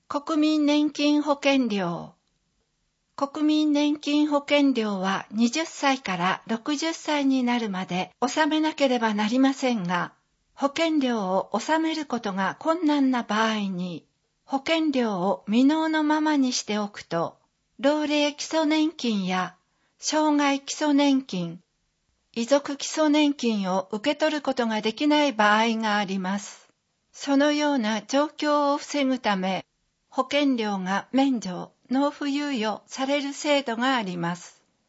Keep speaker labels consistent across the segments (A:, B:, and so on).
A: 国民年金保険料。国民年金保険料は20歳から60歳になるまで納めなければなりませんが、保険料を納めることが困難な場合に、保険料を未納のままにしておくと、老齢基礎年金や障害基礎年金、遺族基礎年金を受け取ることができない場合があります。そのような状況を防ぐため、保険料が免除、納付猶予される制度があります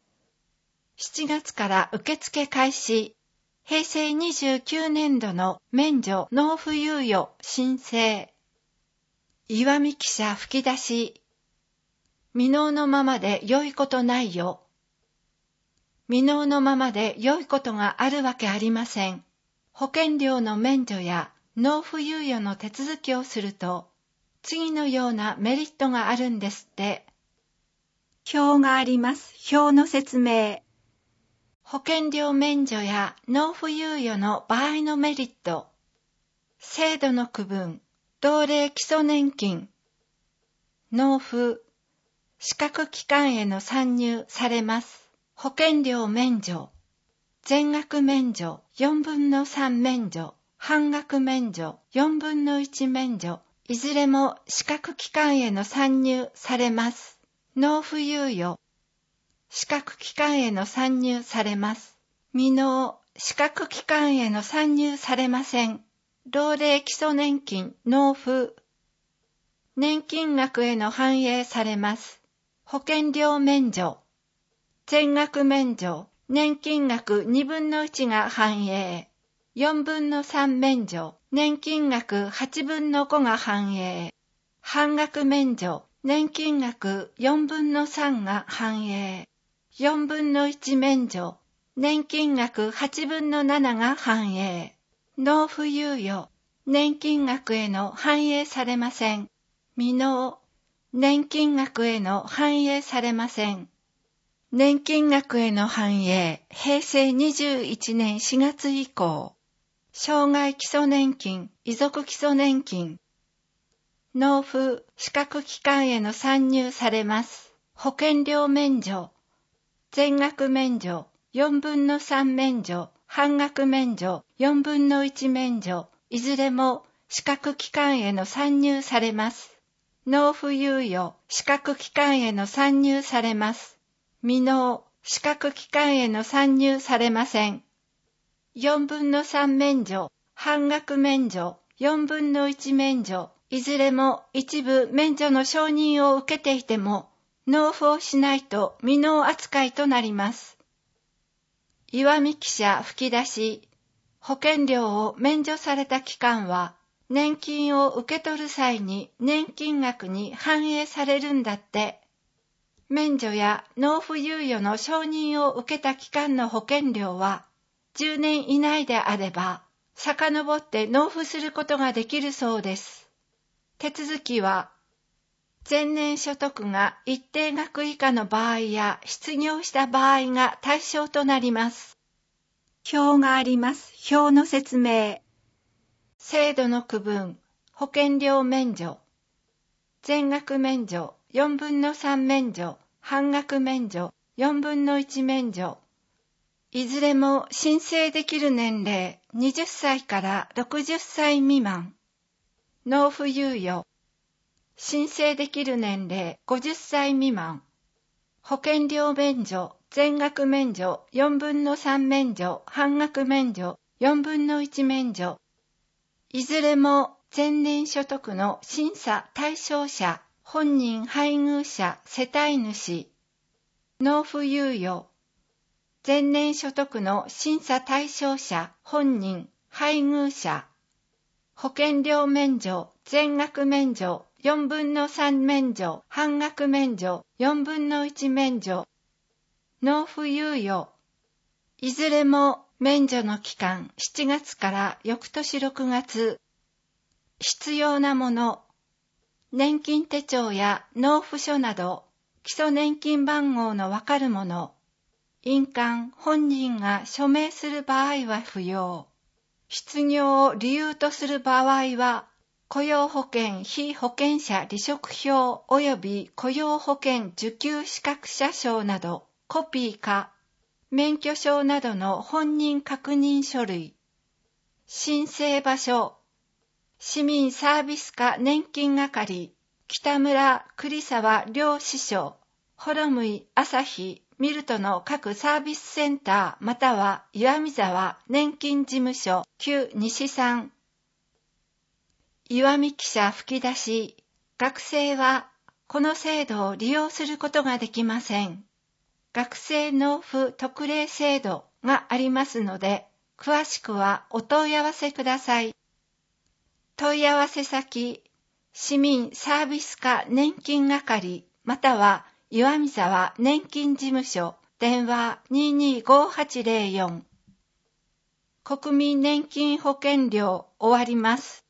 A: 。7月から受付開始。平成29年度の免除納付猶予申請。岩見記者吹き出し。未納のままで良いことないよ。未納のままで良いことがあるわけありません。保険料の免除や納付猶予の手続きをすると、次のようなメリットがあるんですって。表があります。表の説明。保険料免除や納付猶予の場合のメリット。制度の区分。老齢基礎年金。納付。資格期間への参入されます。保険料免除。全額免除。4分の3免除。半額免除。4分の1免除。いずれも資格期間への参入されます。納付猶予。資格期間への参入されます。未納。資格期間への参入されません。老齢基礎年金納付。年金額への反映されます。保険料免除。全額免除。年金額2分の1が反映。4分の3免除。年金額8分の5が反映。半額免除。年金額4分の3が反映。4分の1免除。年金額8分の7が反映。納付猶予。年金額への反映されません。未納。年金額への反映されません。年金額への反映。平成21年4月以降。障害基礎年金、遺族基礎年金。納付、資格期間への参入されます。保険料免除。全額免除。4分の3免除。半額免除。4分の1免除。いずれも資格期間への参入されます。納付猶予。資格期間への参入されます。未納。資格期間への参入されません。4分の3免除、半額免除、4分の1免除、いずれも一部免除の承認を受けていても、納付をしないと未納扱いとなります。岩見記者吹き出し。保険料を免除された期間は、年金を受け取る際に年金額に反映されるんだって。免除や納付猶予の承認を受けた期間の保険料は、10年以内であれば、遡って納付することができるそうです。手続きは、前年所得が一定額以下の場合や失業した場合が対象となります。表があります。表の説明。制度の区分、保険料免除。全額免除、4分の3免除、半額免除、4分の1免除。いずれも申請できる年齢20歳から60歳未満。納付猶予。申請できる年齢50歳未満。保険料免除、全額免除、4分の3免除、半額免除、4分の1免除。いずれも前年所得の審査対象者、本人配偶者、世帯主。納付猶予。前年所得の審査対象者、本人、配偶者。保険料免除、全額免除、4分の3免除、半額免除、4分の1免除。納付猶予。いずれも免除の期間7月から翌年6月。必要なもの。年金手帳や納付書など、基礎年金番号のわかるもの。印鑑、本人が署名する場合は不要。失業を理由とする場合は、 雇用保険被保険者離職票及び雇用保険受給資格者証などコピーか、免許証などの本人確認書類、申請場所、市民サービス課年金係、北村栗沢両支所、幌向朝日ミルトの各サービスセンターまたは岩見沢年金事務所旧西さん。岩見記者吹き出し、学生はこの制度を利用することができません。学生納付特例制度がありますので、詳しくはお問い合わせください。問い合わせ先、市民サービス課年金係または岩見沢年金事務所電話225804。国民年金保険料終わります。